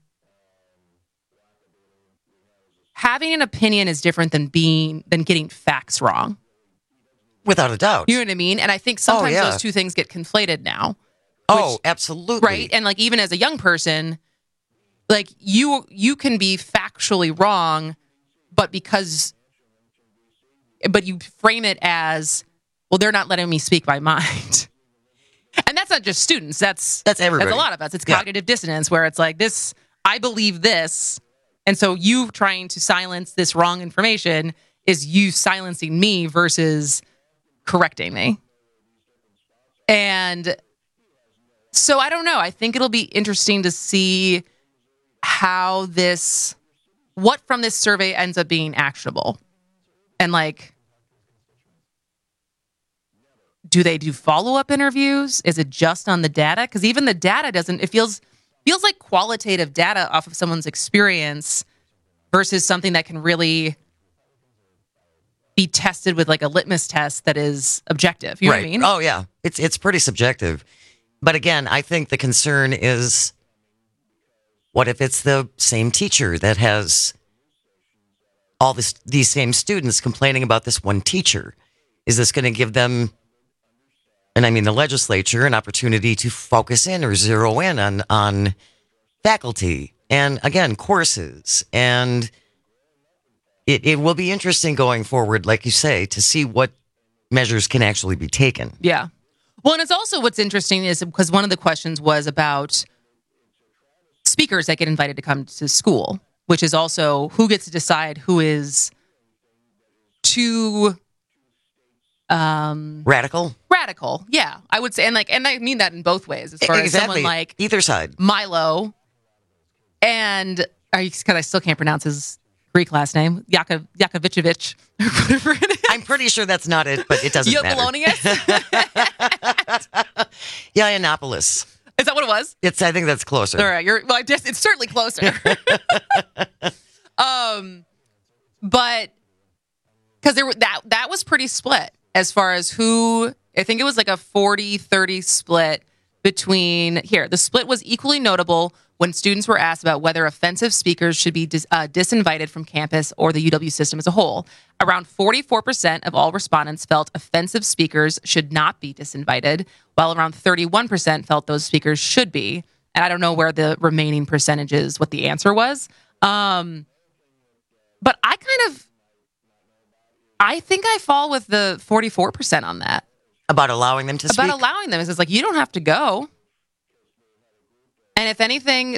having an opinion is different than getting facts wrong. Without a doubt. You know what I mean? And I think sometimes those two things get conflated now. Absolutely. Right? And like even as a young person, like you can be factually wrong, but you frame it as, well, they're not letting me speak my mind. And that's not just students. That's everybody. That's a lot of us. It's cognitive dissonance where it's like this, I believe this. And so you trying to silence this wrong information is you silencing me versus correcting me. And so I don't know. I think it'll be interesting to see what from this survey ends up being actionable. And like, do they do follow-up interviews? Is it just on the data? Because even the data it feels like qualitative data off of someone's experience versus something that can really be tested with like a litmus test that is objective. You know what I mean? Oh, yeah. It's pretty subjective. But again, I think the concern is, what if it's the same teacher that has all these same students complaining about this one teacher? Is this going to give them, and I mean the legislature, an opportunity to focus in or zero in on faculty and, again, courses? And it will be interesting going forward, like you say, to see what measures can actually be taken. Yeah. Well, and it's also what's interesting is because one of the questions was about speakers that get invited to come to school, which is also who gets to decide who is too radical. Yeah, I would say, and I mean that in both ways. As far as someone like either side, Milo, and because I still can't pronounce his Greek last name, Yakovlevich. I'm pretty sure that's not it, but it doesn't matter. Yiannopoulos. Is that what it was? I think that's closer. All right, it's certainly closer. But because that was pretty split as far as who. I think it was like a 40-30 split between here. The split was equally notable when students were asked about whether offensive speakers should be disinvited from campus or the UW system as a whole. Around 44% of all respondents felt offensive speakers should not be disinvited, while around 31% felt those speakers should be. And I don't know where the remaining percentage is, what the answer was. But I think I fall with the 44% on that. About allowing them to speak? About allowing them. It's like, you don't have to go. And if anything,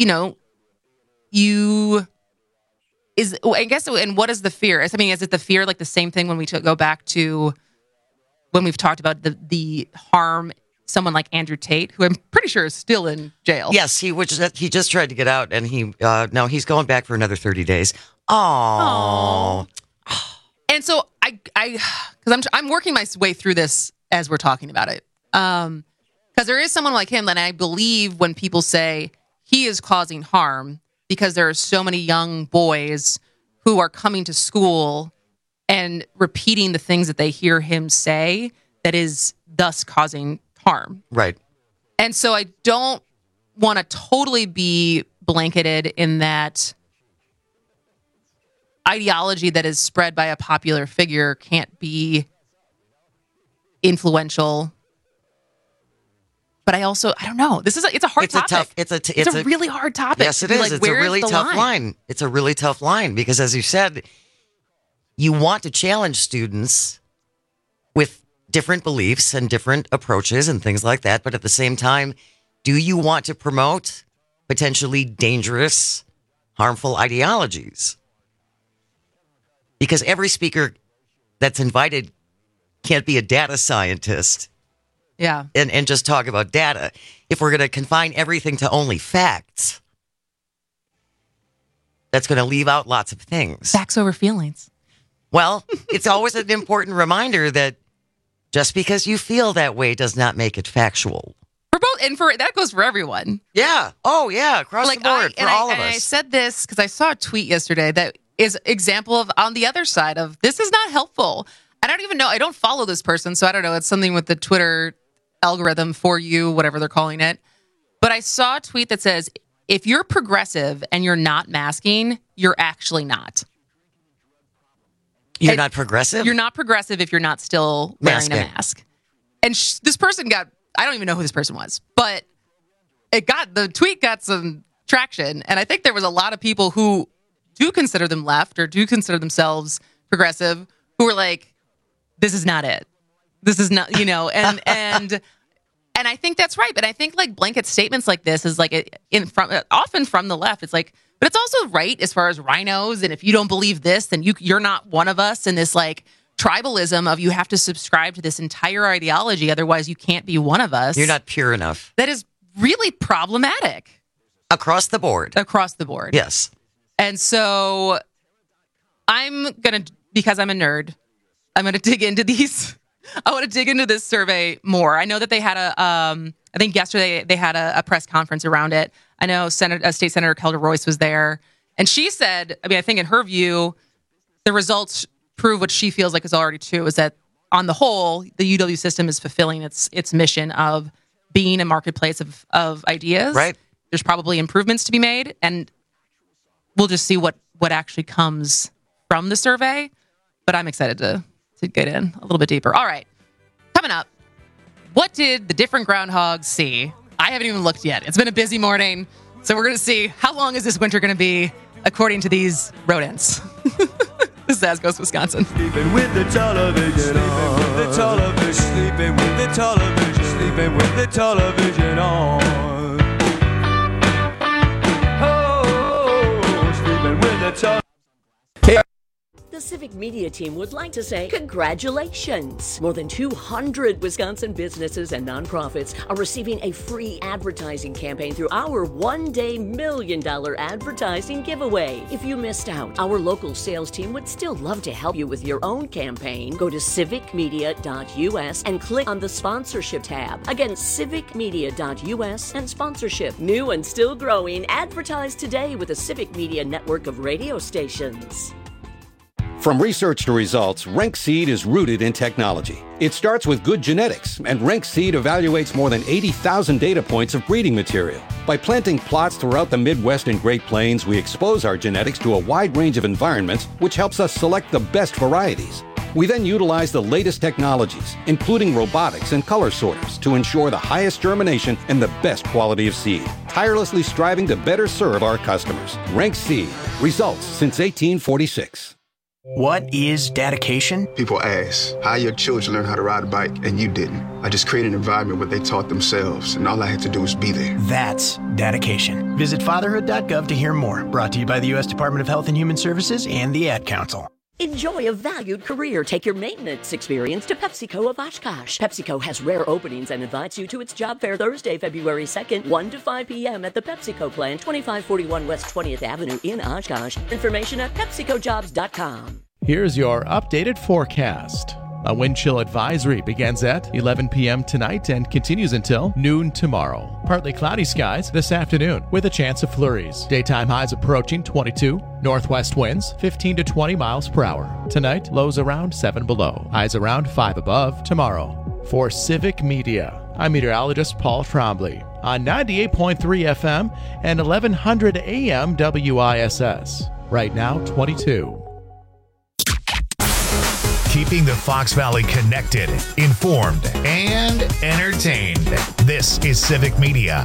I guess, and what is the fear? I mean, is it the fear, like the same thing when we go back to when we've talked about the harm someone like Andrew Tate, who I'm pretty sure is still in jail. Yes, he just tried to get out, and he's going back for another 30 days. Oh. And so because I'm working my way through this as we're talking about it, because there is someone like him that I believe when people say he is causing harm because there are so many young boys who are coming to school and repeating the things that they hear him say that is thus causing harm. Right. And so I don't want to totally be blanketed in that ideology that is spread by a popular figure can't be influential. But I don't know. It's a hard topic. It's a really hard topic. Yes, it is. It's a really tough line. It's a really tough line because, as you said, you want to challenge students with different beliefs and different approaches and things like that. But at the same time, do you want to promote potentially dangerous, harmful ideologies? Because every speaker that's invited can't be a data scientist. Yeah. And just talk about data. If we're going to confine everything to only facts, that's going to leave out lots of things. Facts over feelings. Well, it's always an important reminder that just because you feel that way does not make it factual. For both, and that goes for everyone. Yeah. Oh, yeah. Across the board for all of us. I said this because I saw a tweet yesterday that is example of on the other side of this is not helpful. I don't even know. I don't follow this person, so I don't know. It's something with the Twitter algorithm for you, whatever they're calling it. But I saw a tweet that says, if you're progressive and you're not masking, you're actually not. You're not progressive? You're not progressive if you're not still wearing a mask. And this person I don't even know who this person was, but the tweet got some traction. And I think there was a lot of people who do consider them left or do consider themselves progressive who were like, this is not it. This is not, and I think that's right. But I think like blanket statements like this is like often from the left. It's like, but it's also right as far as rhinos. And if you don't believe this, then you're not one of us. And this like tribalism of you have to subscribe to this entire ideology. Otherwise you can't be one of us. You're not pure enough. That is really problematic. Across the board. Across the board. Yes. And so because I'm a nerd, I'm going to dig into these. I want to dig into this survey more. I know that they had I think yesterday they had a press conference around it. I know State Senator Kelda Royce was there. And she said, I think in her view, the results prove what she feels like is already true, is that on the whole, the UW system is fulfilling its mission of being a marketplace of ideas. Right. There's probably improvements to be made. And we'll just see what actually comes from the survey. But I'm excited to get in a little bit deeper. All right. Coming up, what did the different groundhogs see? I haven't even looked yet. It's been a busy morning. So we're going to see how long is this winter going to be according to these rodents. This is As Goes Wisconsin. Sleeping with the television on. Sleeping with the television. Sleeping with the television. Sleeping with the television on. Oh, sleeping with the television. The Civic Media team would like to say congratulations. More than 200 Wisconsin businesses and nonprofits are receiving a free advertising campaign through our one-day $1 million advertising giveaway. If you missed out, our local sales team would still love to help you with your own campaign. Go to civicmedia.us and click on the sponsorship tab. Again, civicmedia.us and sponsorship. New and still growing, advertise today with the Civic Media network of radio stations. From research to results, Renk Seed is rooted in technology. It starts with good genetics, and Renk Seed evaluates more than 80,000 data points of breeding material. By planting plots throughout the Midwest and Great Plains, we expose our genetics to a wide range of environments, which helps us select the best varieties. We then utilize the latest technologies, including robotics and color sorters, to ensure the highest germination and the best quality of seed, tirelessly striving to better serve our customers. Rank Seed. Results since 1846. What is dedication? People ask, how your children learn how to ride a bike and you didn't? I just created an environment where they taught themselves, and all I had to do was be there. That's dedication. Visit fatherhood.gov to hear more. Brought to you by the U.S. Department of Health and Human Services and the Ad Council. Enjoy a valued career. Take your maintenance experience to PepsiCo of Oshkosh. PepsiCo has rare openings and invites you to its job fair Thursday, February 2nd, 1 to 5 p.m. at the PepsiCo plant, 2541 West 20th Avenue in Oshkosh. Information at PepsiCoJobs.com. Here's your updated forecast. A wind chill advisory begins at 11 p.m. tonight and continues until noon tomorrow. Partly cloudy skies this afternoon with a chance of flurries. Daytime highs approaching 22. Northwest winds 15 to 20 miles per hour. Tonight, lows around 7 below. Highs around 5 above tomorrow. For Civic Media, I'm meteorologist Paul Trombley on 98.3 FM and 1100 AM WISS. Right now, 22. Keeping the Fox Valley connected, informed, and entertained. This is Civic Media.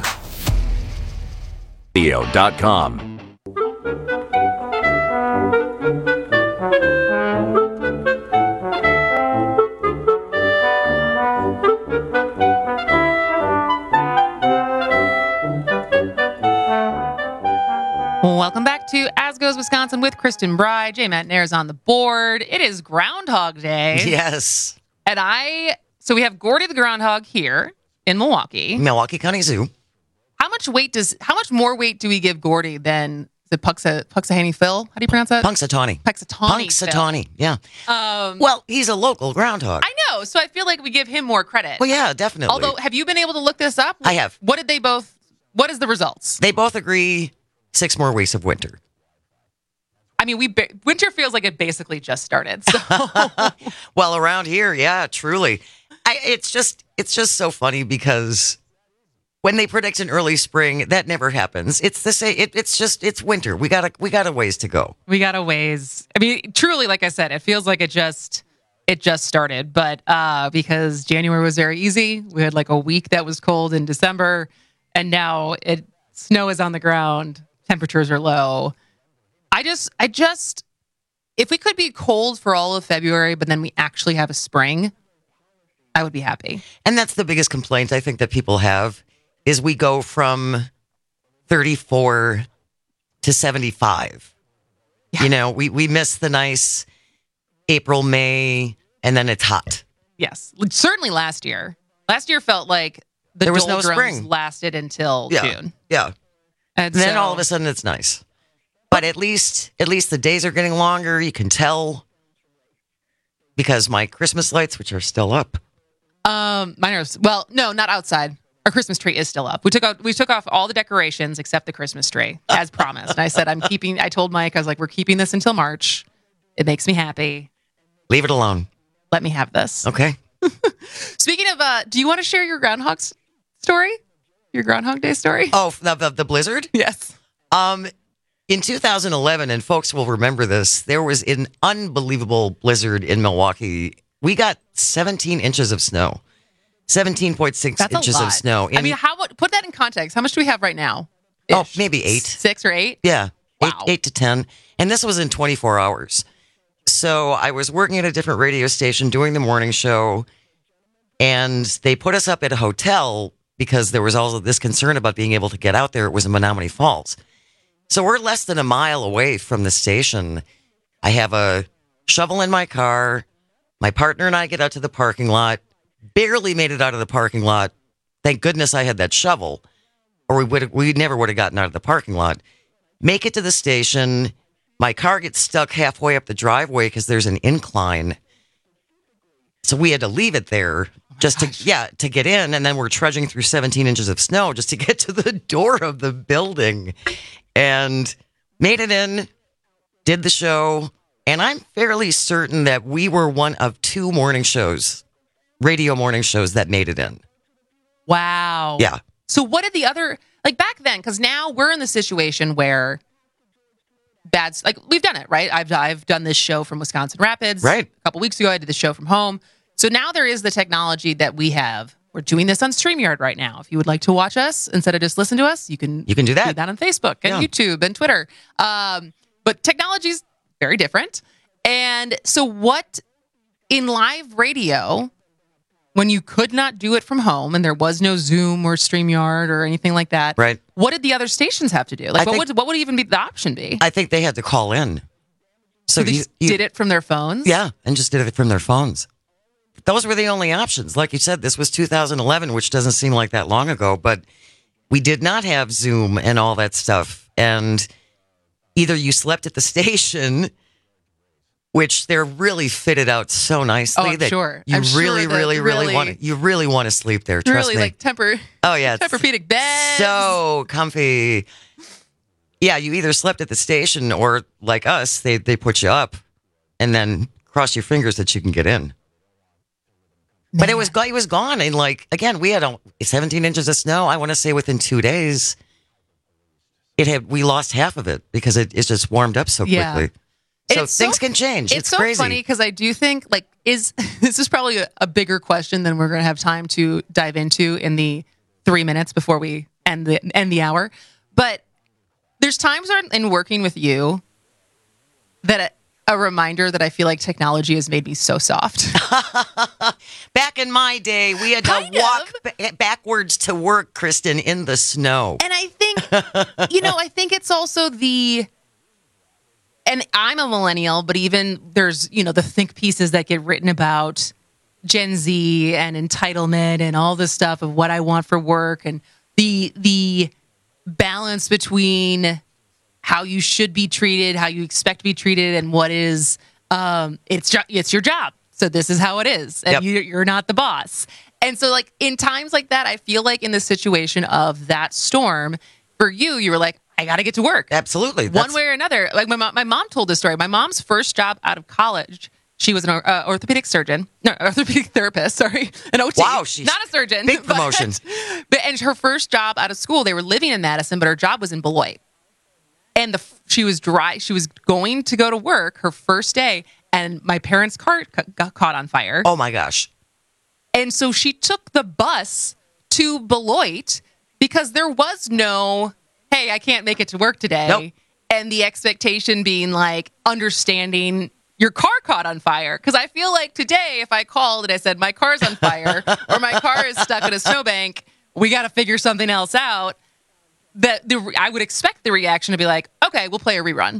Radio.com. Welcome back to As Goes Wisconsin with Kristen Bride. J. Matt Nair's on the board. It is Groundhog Day. Yes. And so we have Gordy the Groundhog here in Milwaukee. Milwaukee County Zoo. How much more weight do we give Gordy than the Puxahany Phil? How do you pronounce that? Punxsutawney. Punxsutawney, yeah. Well, he's a local groundhog. I know, so I feel like we give him more credit. Well, yeah, definitely. Although, have you been able to look this up? I have. What is the results? They both agree 6 more weeks of winter. I mean, winter feels like it basically just started. So. Well, around here, yeah, truly. It's just so funny because when they predict an early spring, that never happens. It's the same. It's winter. We got a ways to go. We got a ways. I mean, truly, like I said, it feels like it just started. But because January was very easy, we had like a week that was cold in December, and now snow is on the ground. Temperatures are low. I just, if we could be cold for all of February, but then we actually have a spring, I would be happy. And that's the biggest complaint I think that people have is we go from 34 to 75. Yeah. You know, we miss the nice April, May, and then it's hot. Yes. Certainly last year. Last year felt like there was no spring. Lasted until June. Yeah. And then all of a sudden it's nice. But at least the days are getting longer. You can tell because my Christmas lights, which are still up. Mine are, well, no, not outside. Our Christmas tree is still up. We took off all the decorations except the Christmas tree, as promised. And I said, I told Mike, I was like, we're keeping this until March. It makes me happy. Leave it alone. Let me have this. Okay. Speaking of, do you want to share your Groundhog story? Your Groundhog Day story? Oh, the blizzard? Yes. In 2011, and folks will remember this, there was an unbelievable blizzard in Milwaukee. We got 17 inches of snow. 17.6 inches of snow. I mean, put that in context. How much do we have right now? Oh, maybe 8. 6 or 8? Yeah. Wow. 8 to 10. And this was in 24 hours. So I was working at a different radio station doing the morning show, and they put us up at a hotel because there was also this concern about being able to get out there. It was in Menominee Falls. So we're less than a mile away from the station. I have a shovel in my car. My partner and I get out to the parking lot. Barely made it out of the parking lot. Thank goodness I had that shovel, or we never would have gotten out of the parking lot. Make it to the station. My car gets stuck halfway up the driveway because there's an incline. So we had to leave it there just to get in. And then we're trudging through 17 inches of snow just to get to the door of the building. And made it in, did the show. And I'm fairly certain that we were one of 2 radio morning shows that made it in. Wow. Yeah. So what did the other, like back then, because now we're in the situation where bad, like we've done it, right? I've done this show from Wisconsin Rapids. Right. A couple weeks ago, I did the show from home. So now there is the technology that we have. We're doing this on StreamYard right now. If you would like to watch us instead of just listen to us, you can do that on Facebook and YouTube and Twitter. But technology is very different. And so what in live radio, when you could not do it from home and there was no Zoom or StreamYard or anything like that, right? What did the other stations have to do? Like, what would even be the option be? I think they had to call in. So they did it from their phones? Yeah, and just did it from their phones. Those were the only options. Like you said, this was 2011, which doesn't seem like that long ago, but we did not have Zoom and all that stuff. And either you slept at the station, which they're really fitted out so nicely that you really want to sleep there. Trust me. Really like Tempur-Pedic beds. So comfy. Yeah, you either slept at the station or like us, they put you up and then cross your fingers that you can get in. But it was gone. And like, again, we had 17 inches of snow. I want to say within 2 days, we lost half of it because it just warmed up so quickly. So things can change. It's so crazy. Funny because I do think this is probably a bigger question than we're going to have time to dive into in the 3 minutes before we end the hour. But there's times in working with you that a reminder that I feel like technology has made me so soft. Back in my day, we had to walk backwards to work, Kristen, in the snow. And I think, I think it's also and I'm a millennial, but even there's, the think pieces that get written about Gen Z and entitlement and all this stuff of what I want for work and the balance between how you should be treated, how you expect to be treated, and what is it's your job. So this is how it is, and you're not the boss. And so, like in times like that, I feel like in the situation of that storm, for you were like, I got to get to work. Absolutely, one way or another. Like my mom told this story. My mom's first job out of college, she was an orthopedic therapist. Sorry, an OT. Wow, she's not a surgeon. Big promotion. And her first job out of school, they were living in Madison, but her job was in Beloit. And she was going to go to work her first day, and my parents' car got caught on fire. Oh my gosh! And so she took the bus to Beloit because there was no, hey, I can't make it to work today. Nope. And the expectation being like understanding your car caught on fire. Because I feel like today, if I called and I said my car's on fire or my car is stuck in a snowbank, we got to figure something else out. I would expect the reaction to be like, okay, we'll play a rerun.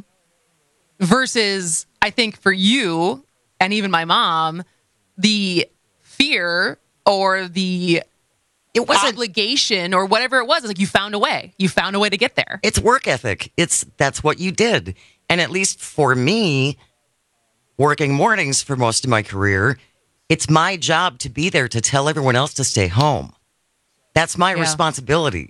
Versus, I think for you and even my mom, the fear or the obligation or whatever it was, like you found a way. You found a way to get there. It's work ethic. That's what you did. And at least for me, working mornings for most of my career, it's my job to be there to tell everyone else to stay home. That's my responsibility.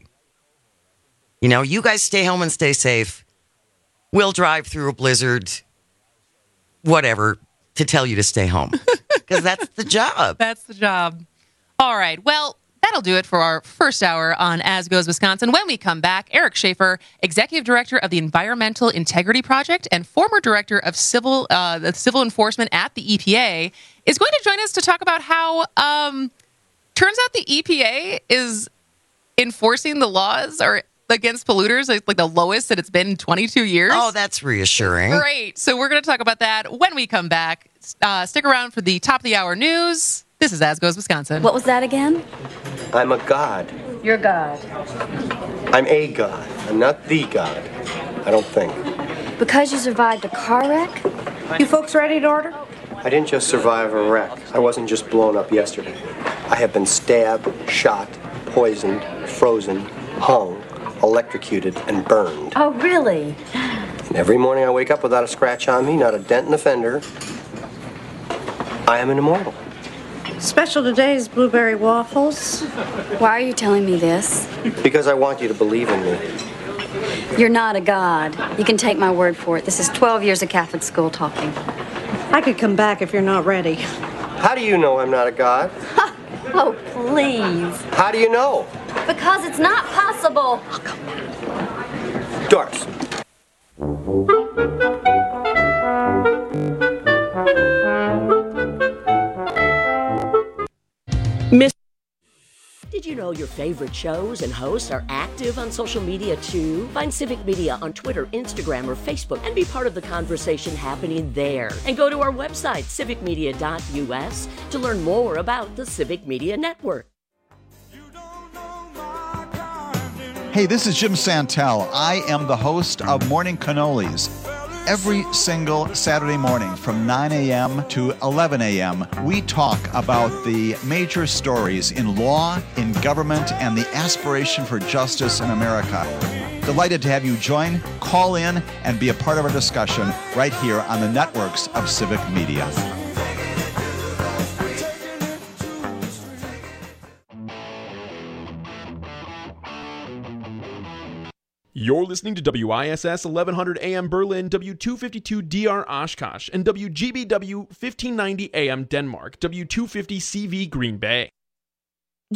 You guys stay home and stay safe. We'll drive through a blizzard, whatever, to tell you to stay home. Because that's the job. That's the job. All right. Well, that'll do it for our first hour on As Goes Wisconsin. When we come back, Eric Schaefer, Executive Director of the Environmental Integrity Project and former Director of Civil Enforcement at the EPA, is going to join us to talk about how turns out the EPA is enforcing the laws against polluters, like the lowest that it's been in 22 years. Oh, that's reassuring. Great. So we're going to talk about that when we come back. Stick around for the top of the hour news. This is As Goes Wisconsin. What was that again? I'm a god. You're God. I'm a god. I'm not the god. I don't think. Because you survived a car wreck? You folks ready to order? I didn't just survive a wreck. I wasn't just blown up yesterday. I have been stabbed, shot, poisoned, frozen, hung, electrocuted, and burned. Oh, really? And every morning I wake up without a scratch on me, not a dent in the fender. I am an immortal. Special today is blueberry waffles. Why are you telling me this? Because I want you to believe in me. You're not a god. You can take my word for it. This is 12 years of Catholic school talking. I could come back if you're not ready. How do you know I'm not a god? Oh, please. How do you know? Because it's not possible. Doris. Did you know your favorite shows and hosts are active on social media too? Find Civic Media on Twitter, Instagram, or Facebook and be part of the conversation happening there. And go to our website, civicmedia.us, to learn more about the Civic Media Network. Hey, this is Jim Santel. I am the host of Morning Cannolis. Every single Saturday morning from 9 a.m. to 11 a.m., we talk about the major stories in law, in government, and the aspiration for justice in America. Delighted to have you join, call in, and be a part of our discussion right here on the networks of Civic Media. You're listening to WISS 1100 AM Berlin, W252 DR Oshkosh, and WGBW 1590 AM Denmark, W250 CV Green Bay.